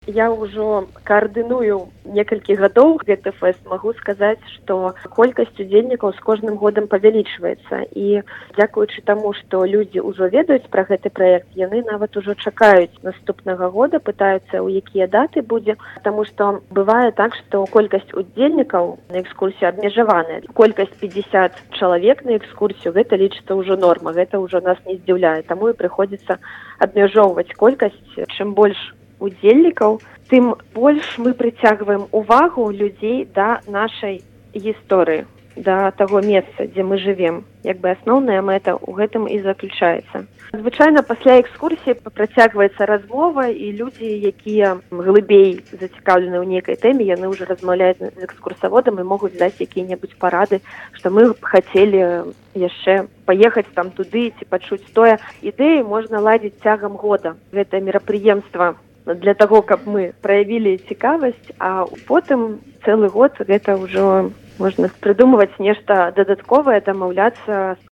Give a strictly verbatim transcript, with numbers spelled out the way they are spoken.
Я ўжо каардыную некалькі гадоў гэты фэст. Магу сказаць, што колькасць удзельнікаў з кожным годам павялічваецца. І дзякуючы таму, што людзі ўжо ведаюць пра гэты праект, яны нават ужо чакаюць наступнага года, пытаюцца, у якія даты будзе. Таму што бывае так, што колькасць удзельнікаў на экскурсію абмежаваная. Колькасць пятьдесят чалавек на экскурсію, гэта лічыцца ўжо норма, гэта ўжо нас не здзіўляе. Таму і прыходзіцца абмяжоўваць колькасць. Чым больш удзельнікаў, тым больш мы прыцягваем увагу людзей да нашай гісторыі, да таго месца, дзе мы жывем. Як бы асноўная мэта ў гэтым і заключаецца. Звычайна пасля экскурсіі працягваецца размова, і людзі, якія глыбей зацікаўлены ў нейкай тэме, яны ўжо размаўляюць з экскурсаводам і могуць даць якія-небудзь парады, што мы б хацелі яшчэ паехаць там туды ці пачуць тое. Ідэі можна ладзіць цягам года. Гэта мерапрыемства для таго, каб мы праявілі цікавасць, а потым цэлы год гэта ўжо можна прыдумваць нешта дадатковае, дамаўляцца